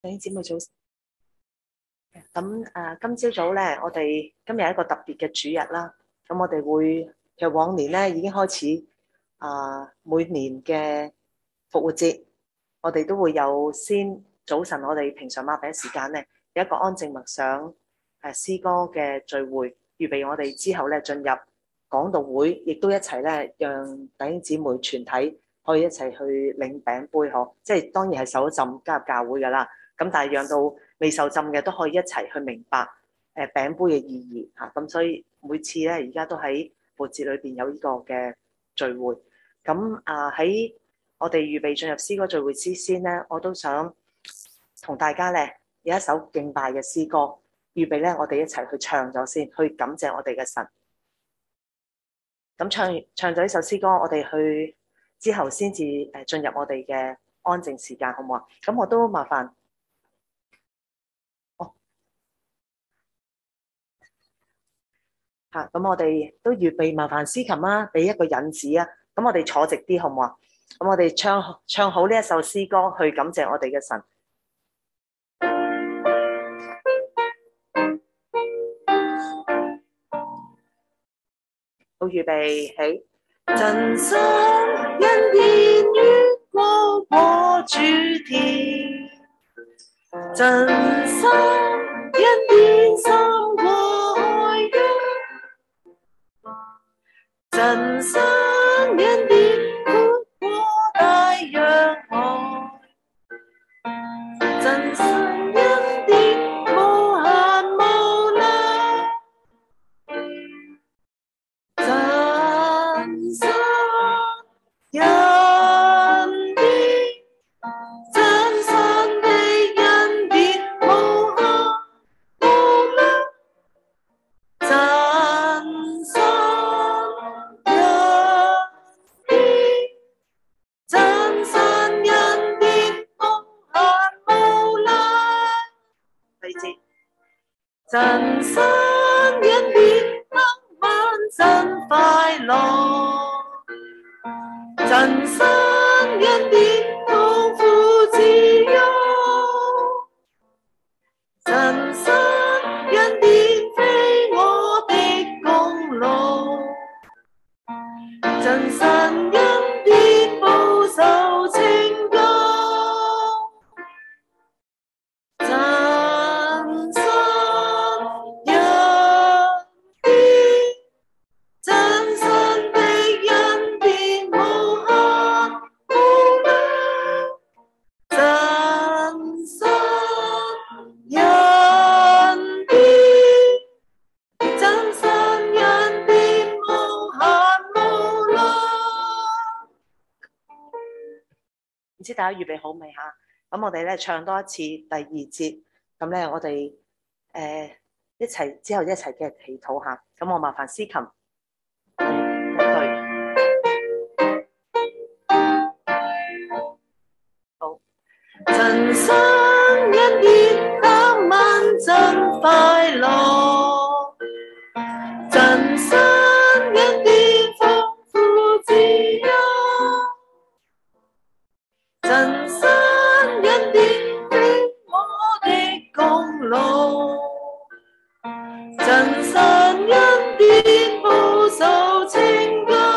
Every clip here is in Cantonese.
弟兄姊妹早晨。今朝早咧，我哋今日係一個特別嘅主日啦。咁我哋會其實往年咧已經開始每年嘅復活節，我哋都會有先早晨，我哋平常擘餅時間咧有一個安靜默想詩歌嘅聚會，預備我哋之後咧進入講道會，亦都一齊咧讓弟兄姊妹全體可以一齊去領餅杯呵。即係當然係受咗浸加入教會噶啦。咁但係讓到未受浸嘅都可以一齊去明白餅杯嘅意義嚇。咁所以每次咧而家都喺復活節裏邊有呢個嘅聚會。咁喺我哋預備進入詩歌聚會之先咧，我都想同大家咧有一首敬拜嘅詩歌，預備咧我哋一齊去唱咗先，去感謝我哋嘅神。咁唱咗呢首詩歌，我哋去之後先至進入我哋嘅安靜時間，好唔好啊？咁我都麻煩。咁我哋都預備麻煩司琴啦，俾一個引子啊。咁我哋坐直啲好唔好啊？咁我哋唱好呢一首詩歌，去感謝我哋嘅神。好，預備起。真心恩典越過我主天，真心恩典深過海洋，真心恩典闊過大洋海，真心恩典無限無量，真心恩典，真心的恩典無限無量，真心恩典，真心恩典無限無量。第二節，真心恩典得萬真快樂，真心恩典痛苦自由，真心恩典非我的功勞，真心恩典報仇拯救，真心恩典，真心的恩典無限無量，真心恩典，真心恩典無限無量。唔知大家預備好未嚇？咁我哋咧唱多一次第二節，咁咧我哋一齊之後一齊嘅祈禱下。咁我麻煩司琴一句。好，真心恩典得萬真快樂，真心恩典豐富自由，真心恩典非我的功勞，真心恩典報仇拯救，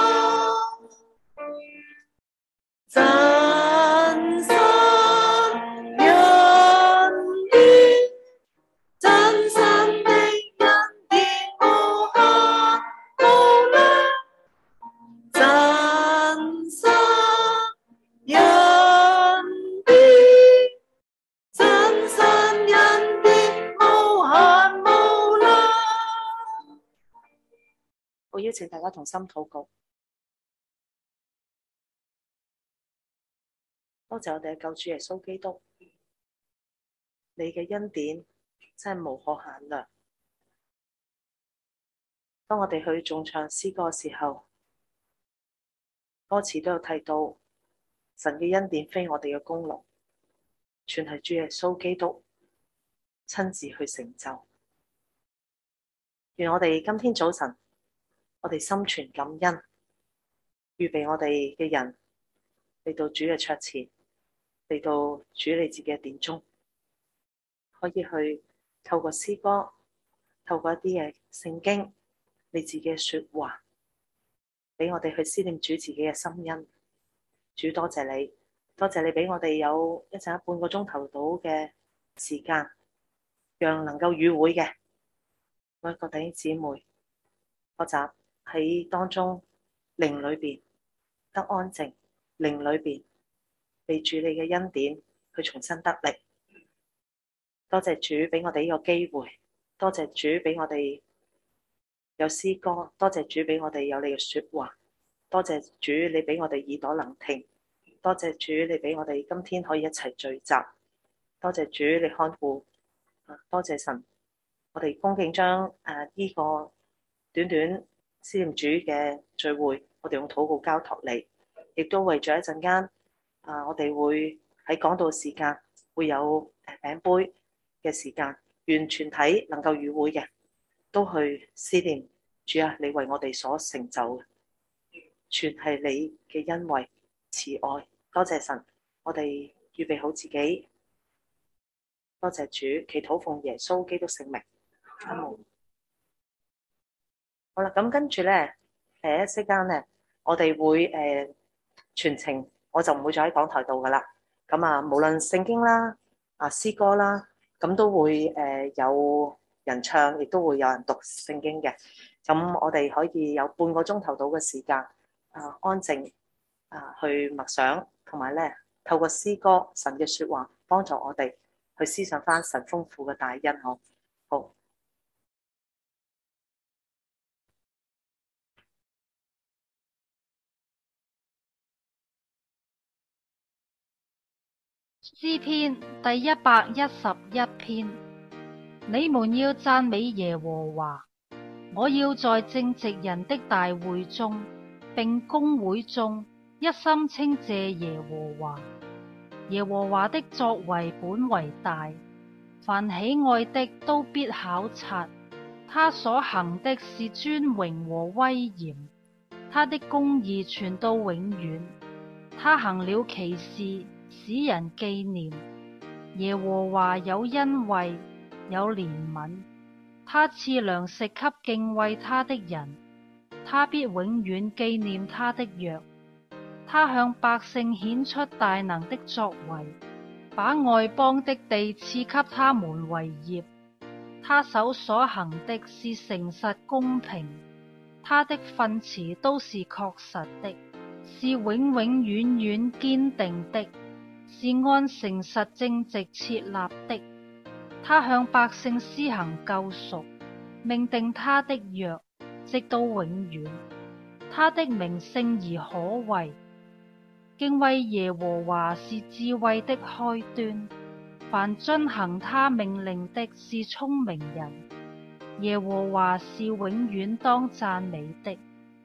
真心恩典，真心的恩典無限無量，真心恩典，真心恩典無限無量。我邀請大家同心禱告。多謝我哋嘅救主耶穌基督，你嘅恩典真係無可限量。當我哋去頌唱詩歌嘅時候，歌詞都有提到神嘅恩典非我哋嘅功勞，全係主耶穌基督親自去成就。願我哋今天早晨，我哋心存感恩，預備我哋嘅人嚟到主嘅桌前，嚟到主你自己嘅殿中， 可以去透過詩歌，透過一啲嘅聖經，你自己嘅說話，俾我哋去思念主自己嘅心恩。主多謝你，多謝你俾我哋有一陣半個鐘頭到嘅時間，讓能夠與會嘅每一個弟兄姊妹學習喺當中靈裏邊得安靜，靈裏邊被主你嘅恩典去重新得力。多謝主俾我哋呢個機會，多謝主俾我哋有詩歌，多謝主俾我哋有你嘅說話，多謝主你俾我哋耳朵能聽，多謝主你俾我哋今天可以一齊聚集，多謝主你看顧，多謝神，我哋恭敬將呢個短短思念主嘅聚會，我哋用禱告交託你，亦都為咗一陣間我哋會喺講道時間會有餅杯嘅時間，願全體能夠與會嘅都去思念主啊，你為我哋所成就嘅，全係你嘅恩惠慈愛。多謝神，我哋預備好自己。多謝主，祈禱奉耶穌基督聖名。阿門。好啦，咁跟住咧，一息間咧，我哋會全程我就唔會再喺講台度噶啦。咁啊，無論聖經啦、詩歌啦，咁都會有人唱，亦都會有人讀聖經嘅。咁我哋可以有半個鐘頭到嘅時間安靜去默想，同埋咧透過詩歌神嘅說話幫助我哋去思想翻神豐富嘅大恩。好。 詩篇第111篇，你們要讚美耶和華，我要在正直人的大會中並公會中一心稱謝耶和華。耶和華的作為本為大，凡喜愛的都必考察。他所行的是尊榮和威嚴，他的公義傳到永遠。他行了奇事，使人紀念。耶和華有恩惠，有憐憫，他賜糧食給敬畏他的人，他必永遠紀念他的約。他向百姓顯出大能的作為，把外邦的地賜給他們為業。他手所行的是誠實公平，他的訓詞都是確實的，是永永遠遠堅定的，是按誠實正直設立的。他向百姓施行救贖，命定他的約，直到永遠。他的名聖而可畏，敬畏耶和華是智慧的開端。凡遵行他命令的是聰明人，耶和華是永遠當讚美的。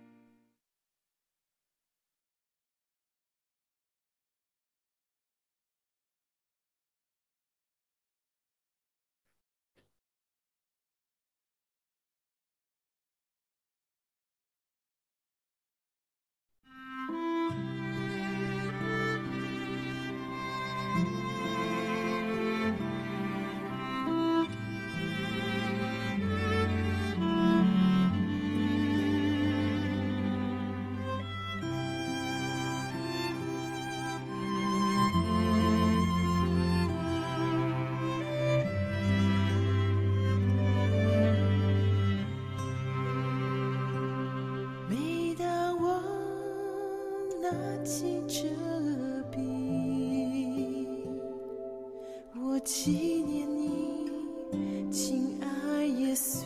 纪念你，亲爱耶稣，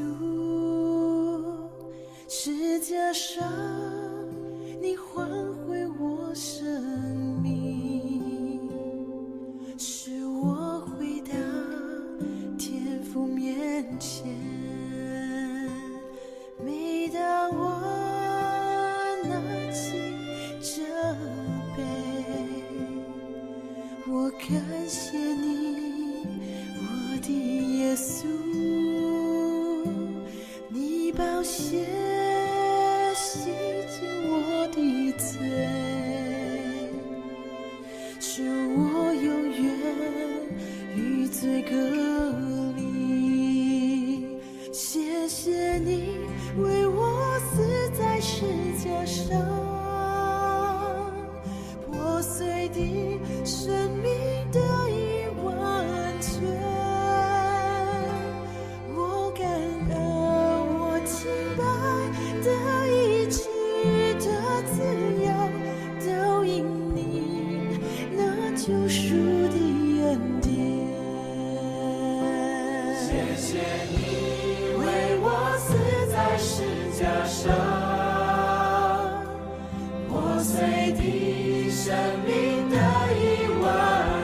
十架上你换回我生命，使我回到天父面前。每当我拿起这杯，我感谢你，我的耶稣，你宝血洗净我的罪，使我永远与罪隔里。谢谢你为我死在十架上，破碎的生命得以完全。我感恩，我清白的医治的自由，都因你那救赎的恩典。谢谢你为我死在十架上，破碎的生命得以完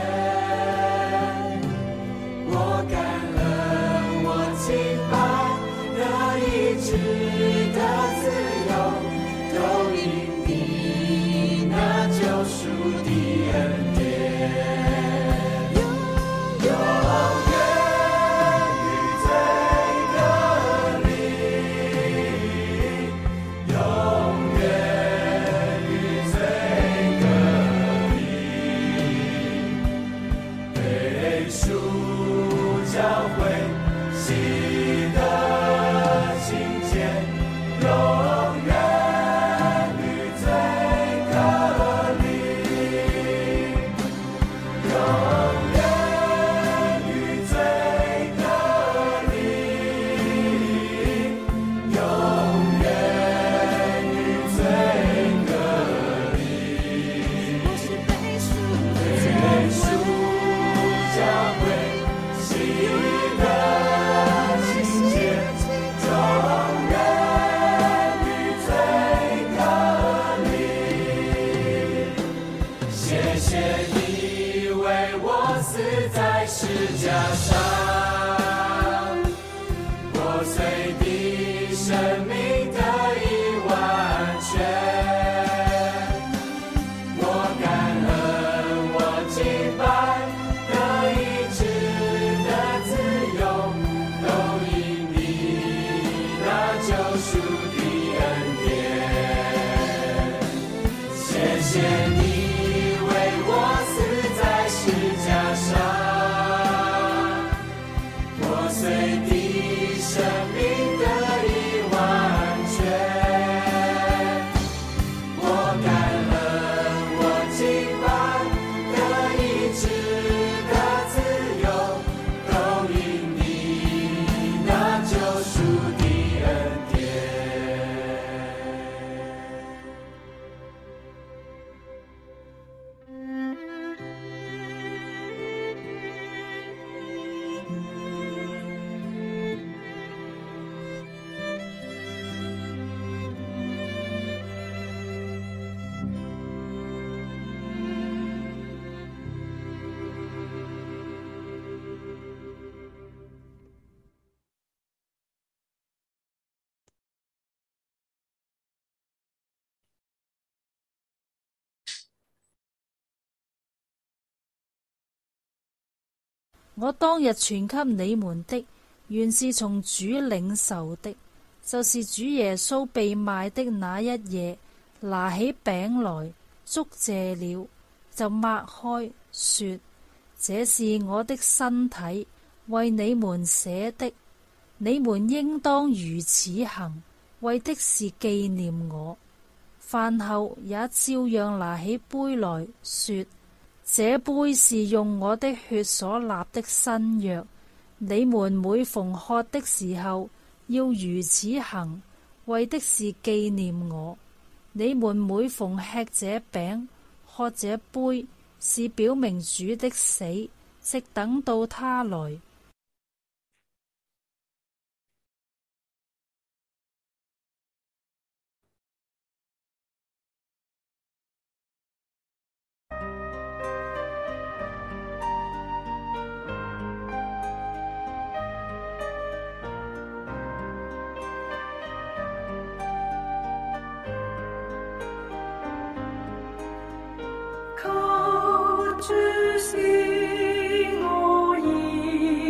全。我感恩，我敬拜的医治的自由，都因你那救赎的恩典。永远与罪隔离，永远与罪隔离，被赎教会喜的清洁，永远与罪隔离，永远与罪隔离，永远与罪隔离。我是被赎教会喜的清洁，永远与罪隔离。谢谢你为我死在十架上，破碎的生命得以完全。我感恩，我敬拜的医治的自由，都因你那救赎的恩典。谢谢你为我死在十架上，破碎的生命得以完全。我感恩，我敬拜的医治的自由，都因你那救赎的恩典。 我當日傳給你們的，原是從主領受的，就是主耶穌被賣的那一夜，拿起餅來，祝謝了，就擘開，說：這是我的身體，為你們捨的，你們應當如此行，為的是紀念我。飯後也照樣拿起杯來，說：這杯是用我的血所立的新約，你們每逢喝的時候，要如此行，為的是紀念我。你們每逢吃這餅、喝這杯，是表明主的死，直等到他來。 靠主是我依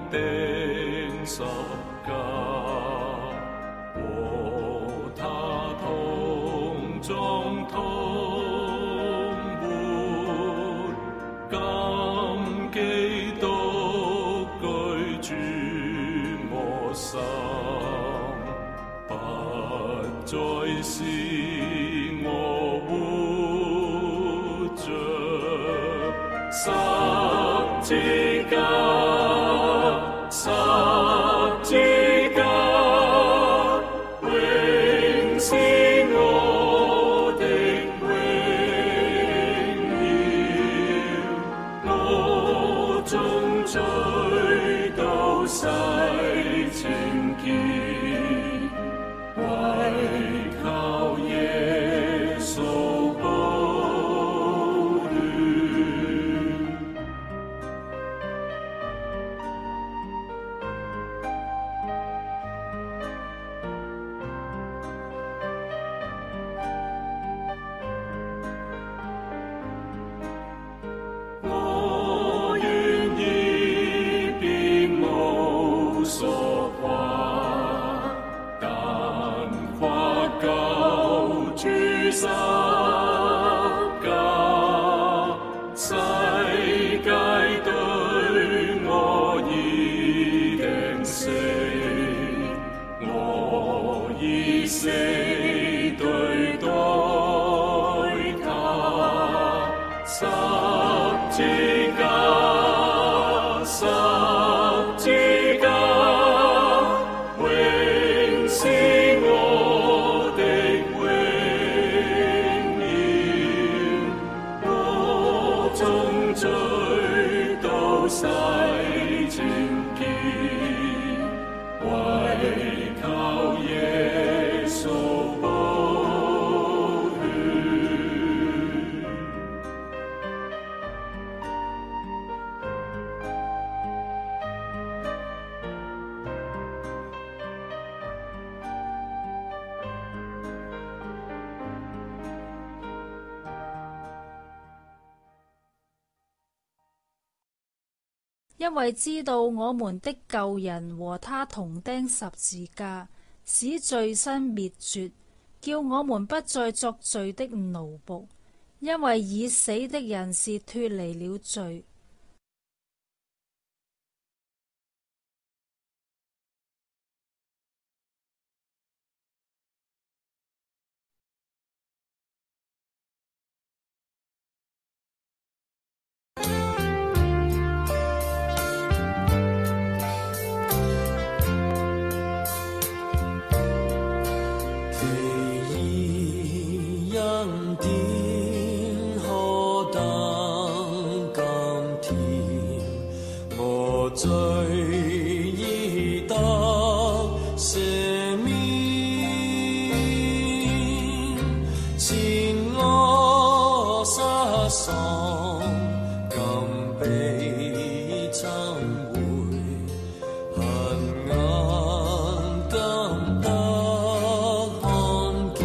釘十架，和他同葬同活，今基督居住我心，不再是我活着，十字架，十字架，永是我的榮耀，我終追到洗清潔，為靠耶穌寶血。我願意別無所掛，但跨救主十架，世界對我已定死，我以死對待他。十字架，十字架，永是我的榮耀，我終追到洗清潔，為靠耶穌寶血。 因為知道我們的舊人和他同釘十字架，使罪身滅絕，叫我們不再作罪的奴僕。因為已死的人是脫離了罪。 恩典何等甘甜，我罪已得赦免，前我失喪，今被尋回，恨眼今得看見。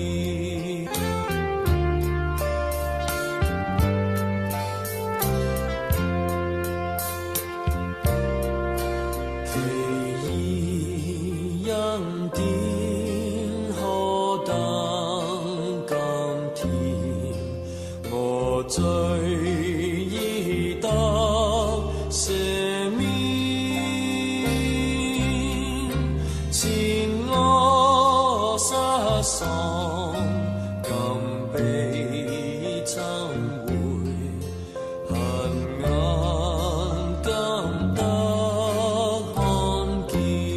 恩典何等甘甜，我罪已得赦免，前我失喪，今被尋回，恨眼今得看見。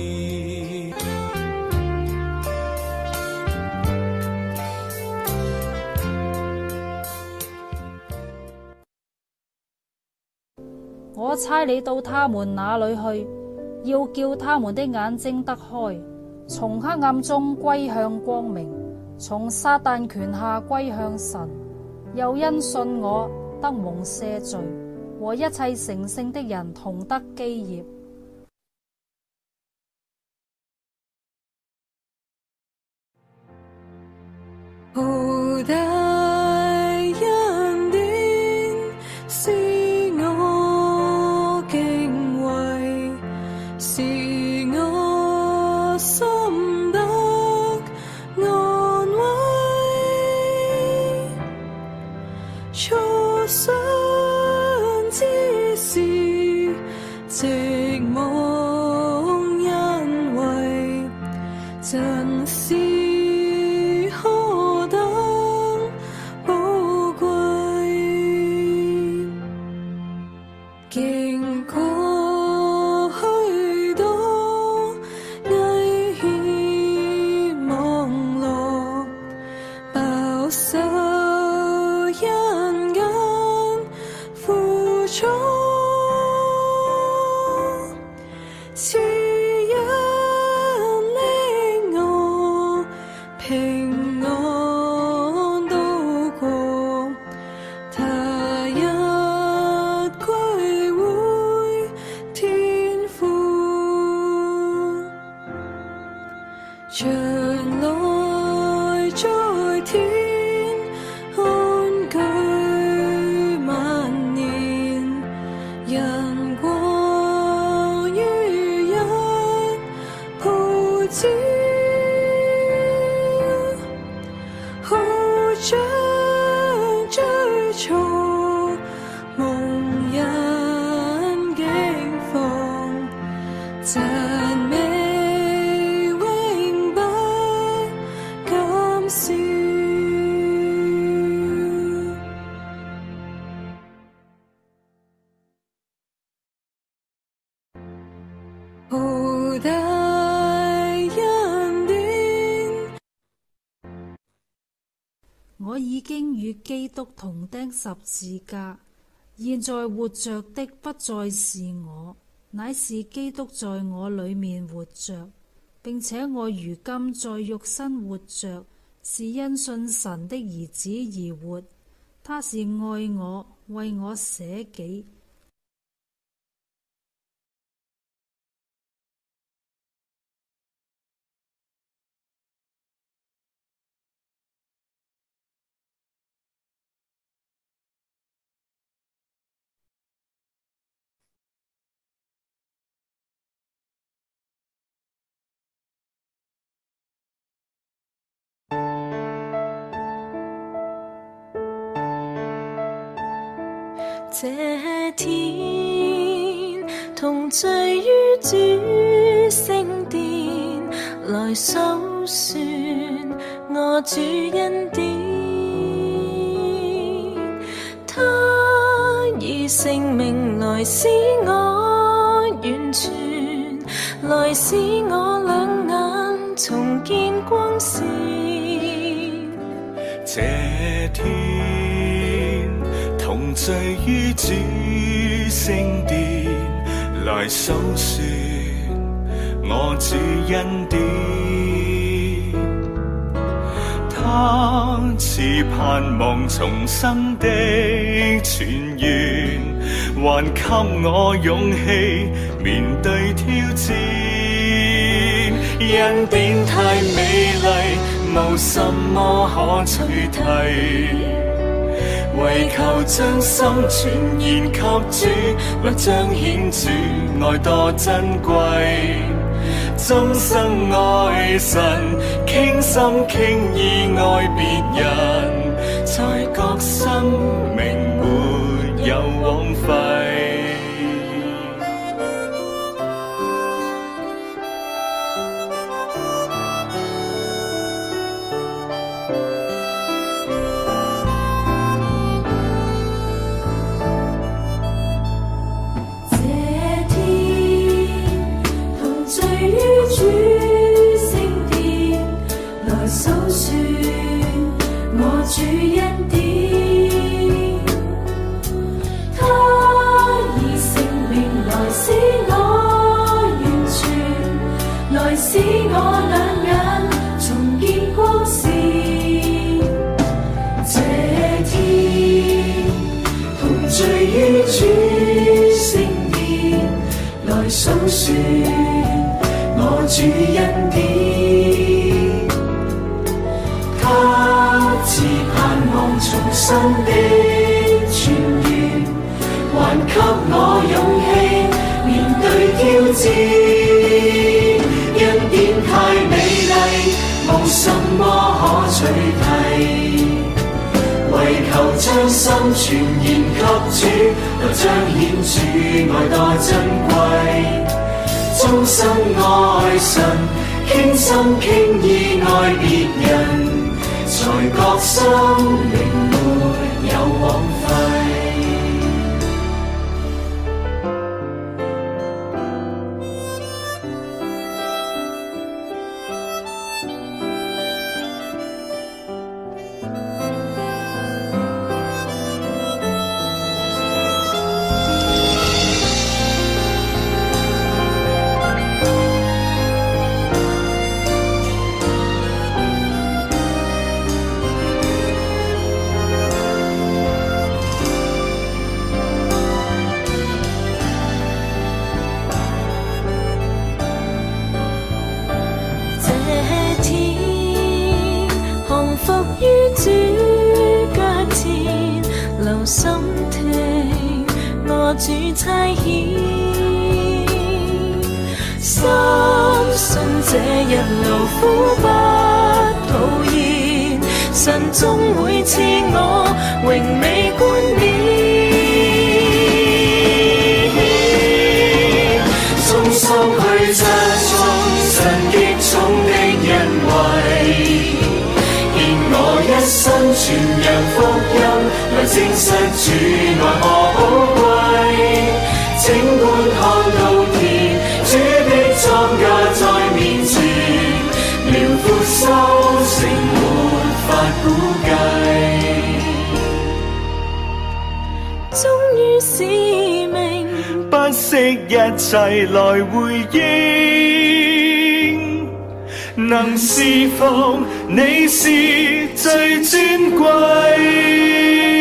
我差你到他們那裏去，要叫他們的眼睛得開，從黑暗中歸向光明，從撒旦權下歸向神。又因信我得蒙赦罪，和一切成聖的人同得基業。 後大恩典使我敬畏， 望，因為真是何等寶貴。經過許多危險網絡，飽受人間苦楚，是因令我平安渡過，他日歸回天父，將來在天安居萬年，人過於一抱照，好像追逐無人驚慌，讚美永不減少。好大恩典， 我已經與基督同釘十字架，現在活着的不再是我，乃是基督在我裏面活着，並且我如今在肉身活着，是因信神的兒子而活。他是愛我，為我捨己。 這天同聚於主聖殿，來數算我主恩典。他以性命來使我完全，來使我兩眼重見光線。 這天同聚於主聖殿，來數算我主恩典。他賜盼望重生的泉源，還給我勇氣面對挑戰。恩典太美麗，無什麼可取替，為求將心全然給主，來彰顯主愛多珍貴。終生愛神，傾心傾意愛別人，才覺生命沒有枉費。 主恩典，他以性命來使我完全，來使我兩眼重見光線。這天同聚於主聖殿，來數算我主恩典。賜盼望重生的泉源，還給我勇氣面對挑戰。恩典太美麗，無什麼可取替，為求將心全然給主，來彰顯主愛多珍貴。 衷心愛神，傾心傾意愛別人，才覺生命沒有枉費。 心聽我主差遣，深信這一路苦不討厭，神終會賜我榮美冠冕。衷心去側重神極重的恩惠，我一生傳揚福音，來證實主愛何寶貴。請觀看到天，主的莊稼在面前，遼闊收成沒法估計。 忠於使命， 不惜一切來回應。能侍奉你是最尊貴。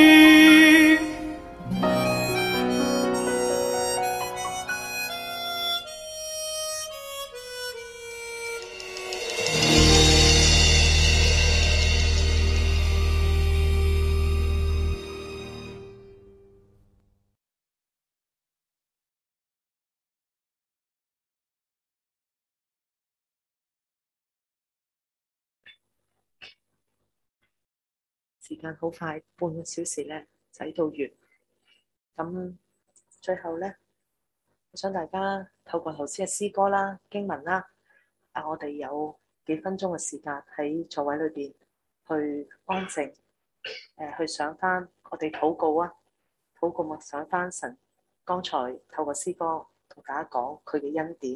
時間好快，半個小時咧就到完。咁最後咧，我想大家透過頭先嘅詩歌啦、經文啦，我哋有幾分鐘嘅時間喺座位裏邊去安靜，去想翻我哋禱告啊，禱告默想翻神剛才透過詩歌同大家講佢嘅恩典，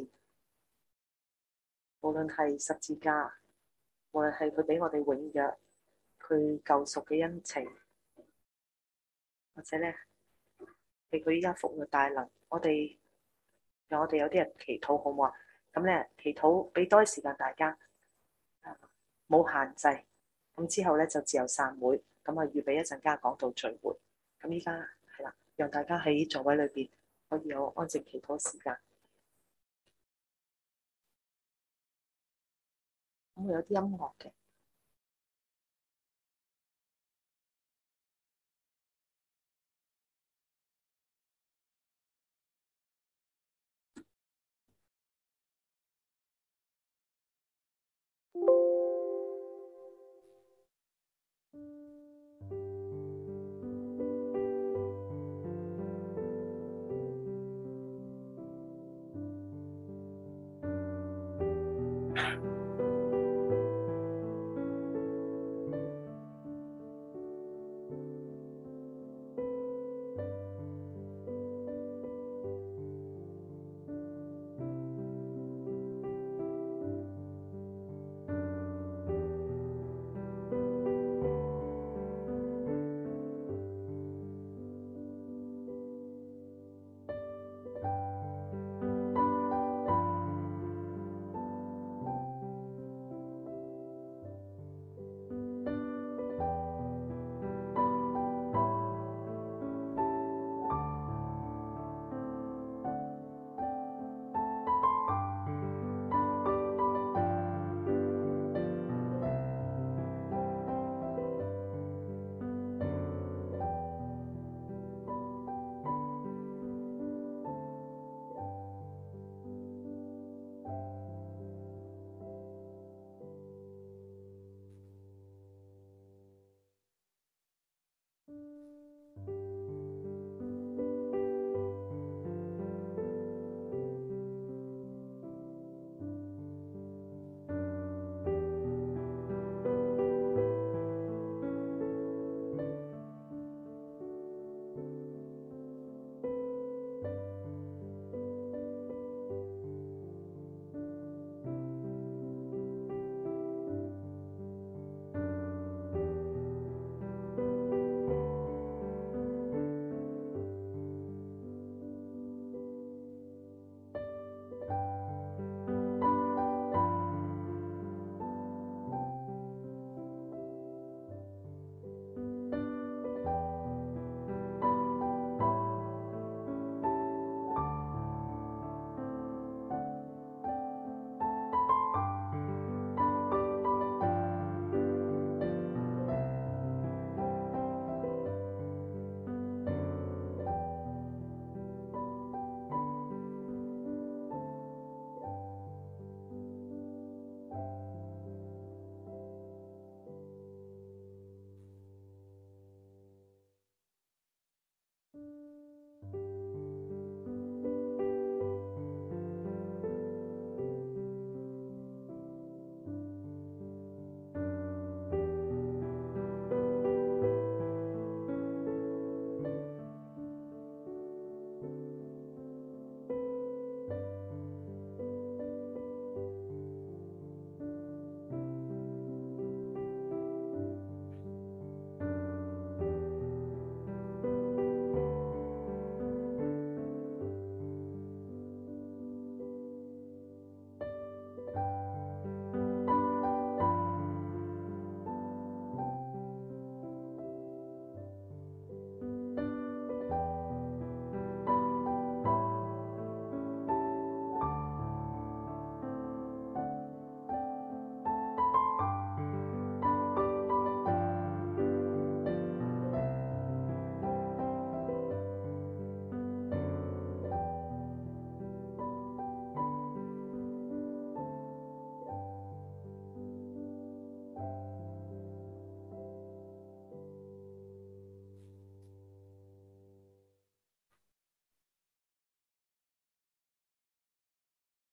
無論係十字架，無論係佢俾我哋永約。佢救贖嘅恩情，或者咧係佢依家復活大能，我哋有啲人祈禱好唔好啊？咁咧祈禱俾多啲時間大家，冇限制。咁之後咧就自由散會，咁啊預備一陣間講道聚會。咁依家係啦，讓大家喺座位裏邊可以有安靜祈禱時間。咁會有啲音樂嘅。